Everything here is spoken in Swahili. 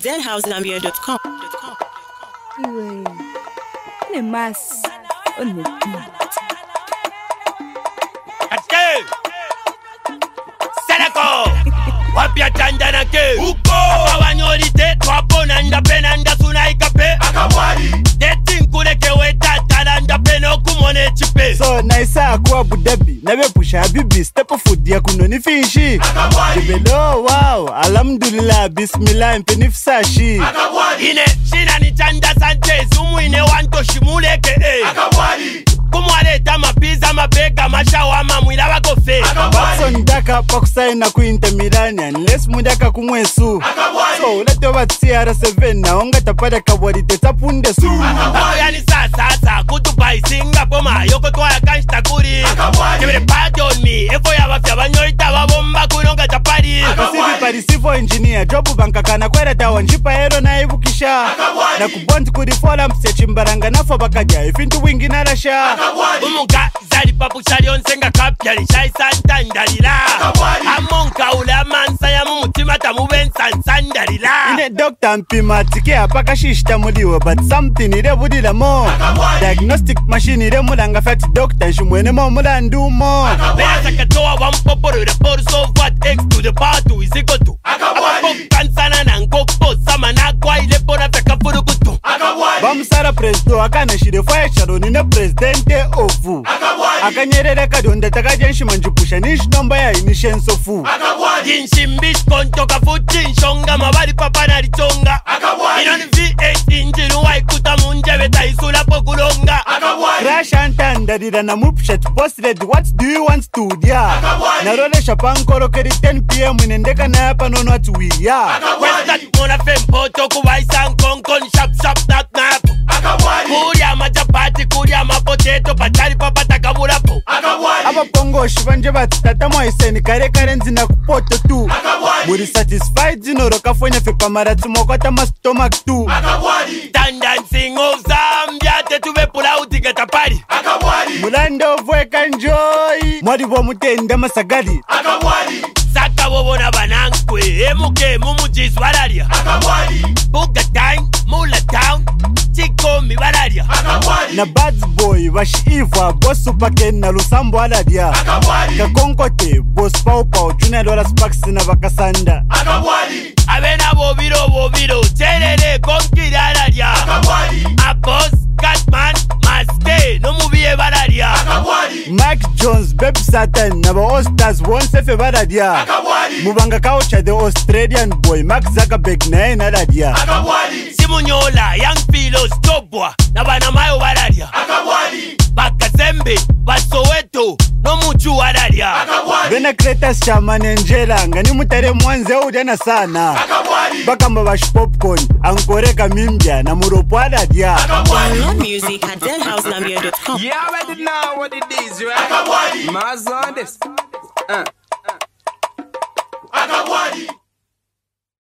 deadhousenambia.com. Anyway, the mass on the beat. Ate! Seleko! Wapia chandana ke! Uko! Apawanyorite, twapona ndapena ndasuna ikape! Akawari! Detinkuleke weta talanda peno kumone chipe! So, naisa akwa Abu Dhabi, nabe pusha habibi, step of food ya kunoni fishi! Akawari! Dibelo, wow, alhamdulillah, bismillah, mpenifsashi! Akawari! Ine, shina ni chanda sante, zumu ine wanto shimuleke, Akawari! Kumwaleta mapiza mabega mashawama mwila wakofe Watson daka pakusaina ku Inter Milan unless mudaka kumwesu So ulete wa CR7 na onga tapada kabwari tetapunde su Yani sasa kutupa isinga poma yoko tuwa kanshita kuri Kibere party on me efo ya wafya banyorita wabomba kunonga tapari Pasifi parisifo engineer jobu bankakana kwera tawa njipa hero na ibukisha Na kubonti kurifola mse chimbaranga nafo bakaja ifintu wingi narasha Umunga zali papushari onsenga kapyali shai santandalila Amonka ule amansa ya mumutima tamuben sansandalila Ine doctor mpima tike apaka shishita muliwe But something ire budila mo Diagnostic machine ire mulanga fati doctor nshimwene mo mulandu mo Bea sakatoa wampoporo ure por so what X to the power to is equal to Kansana na nkoko sama na kwa ile pona feka furukutu Bamusara president akana shire fire Sharon ne presidente ovu Akanyerere kadonda takajenshi manjupusha nish nomba ya inishenso fu Jinshimbish kontoka futi nshonga mabali papa na lichonga Inoni V8 injiru waikuta munjebe taisula pokulonga Crash antandarira na mupshat posted what do you want to dia Narole shapankoro keri 10 PM inendeka na hapa nono atuwia Westat mona fempoto kuwaisa nkonkon shap nak napo Kuria machapati kuria mapoteto patari papa takabulapo Aba pongoshi banje batata moiseni kare kare nzina kupoto tu Muri satisfied zinoro kafonya fepa maratu mokota ma stomach tu Dancing of Zambia tetuve pula utige tapari Mulando vweka enjoy Mwadi wa mutenda masagari Saka wobona banankwe emuke mumujizu walaria Buga time, mula town, chiko mi walaria Na bad boy washiiva boss supake na lusambo aladia Kakonkote boss pau pau juna lola sparks na bakasanda Abena bobiro Cherere konkiri alaria A boss, Catman, Maske, no mubiye walaria Mike Jones, Baby Satan na ba All-Stars once fe baladia Mubanga kaucha the Australian boy Mark Zuckerberg na ena aladia Simunyola, young philos, topwa, na bana mayo walaria Bakazembe, Basoweto, no muchu walaria Bena Kretas Shaman Angela ngani mutare mwanze udana sana Bakamba bash popcorn ankoreka mimbya na muropo aladia Download music at deadhousenambia.com. You already know what it is, right? Maz on this.